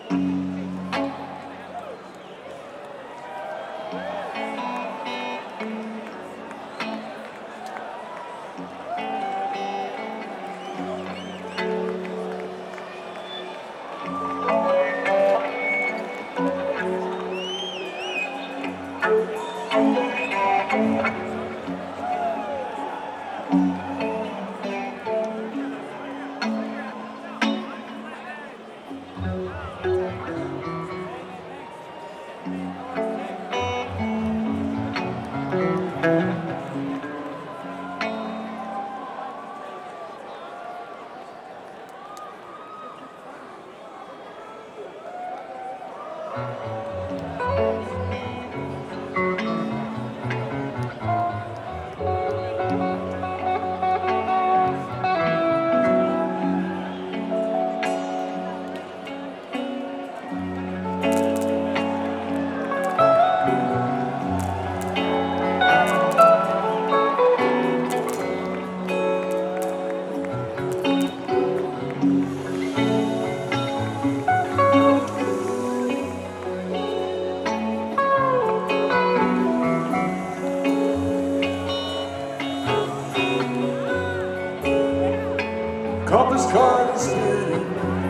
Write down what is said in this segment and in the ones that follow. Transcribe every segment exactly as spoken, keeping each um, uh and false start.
Compass card is spinning.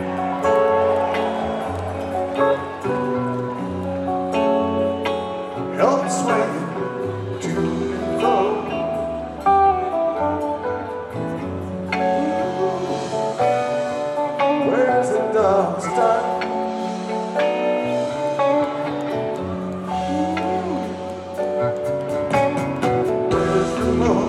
Help swinging to and fro. Where's the dog start? Where's the moon?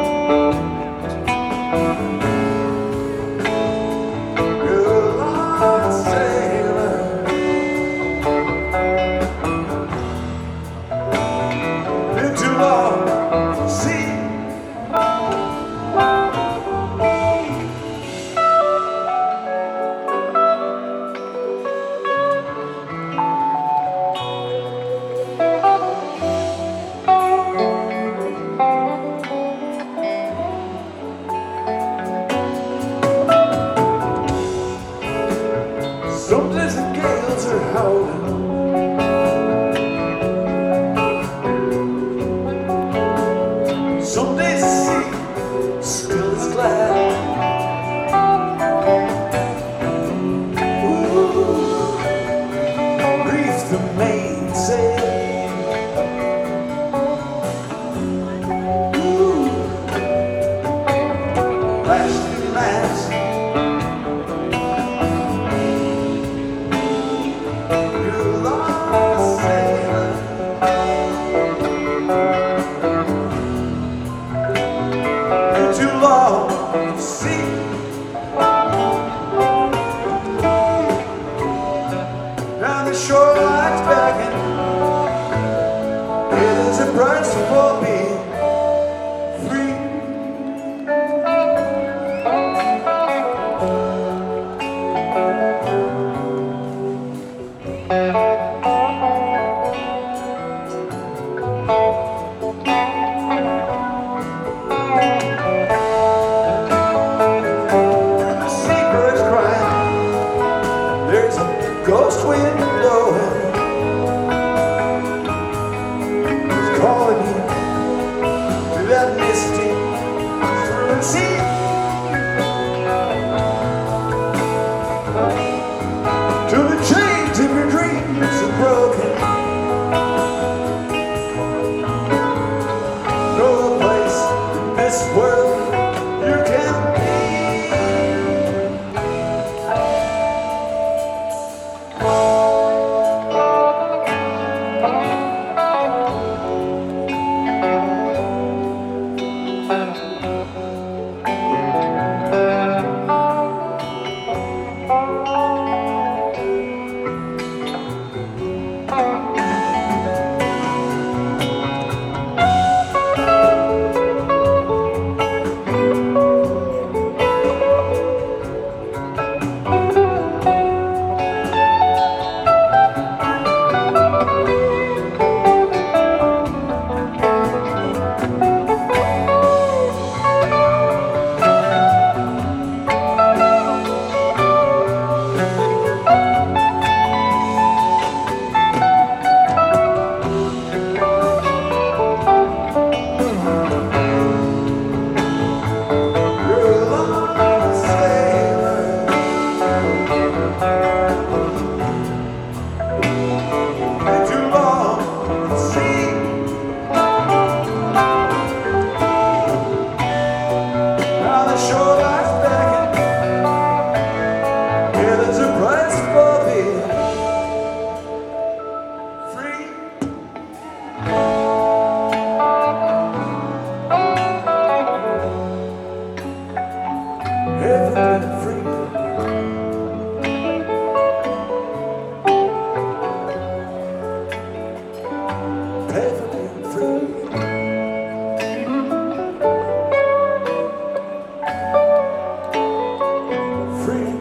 Some days the gales are howling. Some days the sea still is glad. Ooh, reef the mainsail. Ooh, lash the mast. Too long to see. Down the shoreline's begging. It is a price for being free. Ghost wind blowing, it's calling you to that misty through sea. To the chains of your dreams are broken. No place in this world you can be. Oh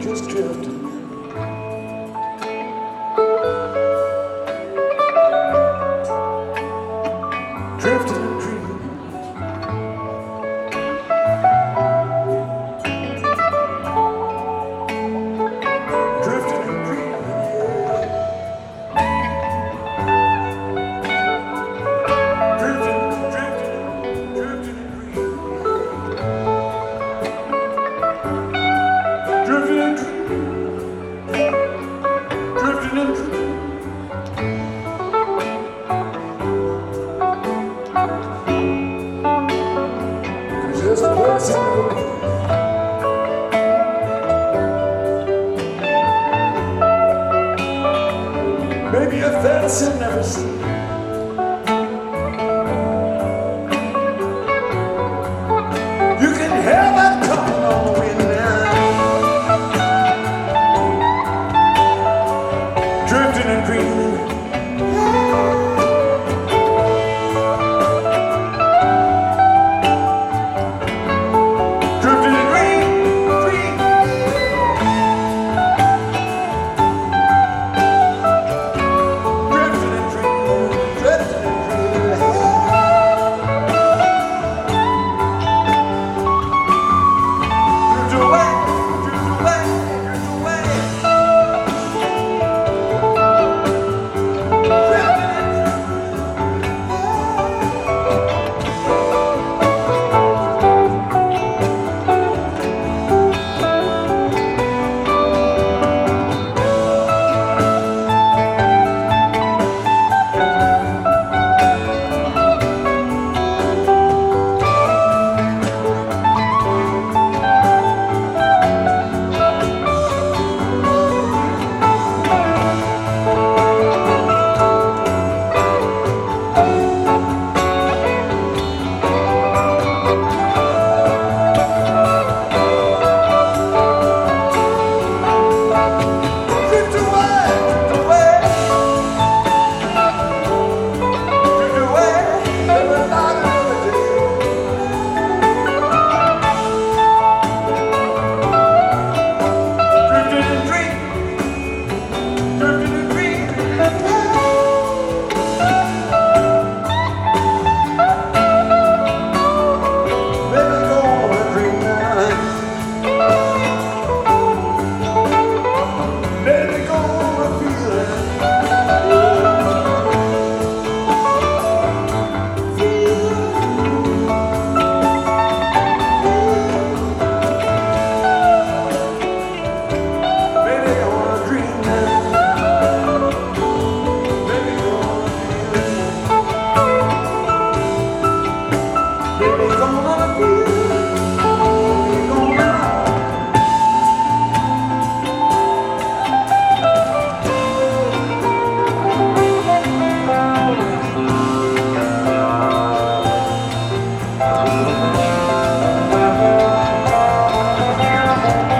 just drifting. Drifting and dreaming. Drifting and dreaming, yeah. Drifting, drifting, drifting and dreaming. Drifting and dreaming. Drifting and dreaming. There's a place I know. Maybe a face I've never seen.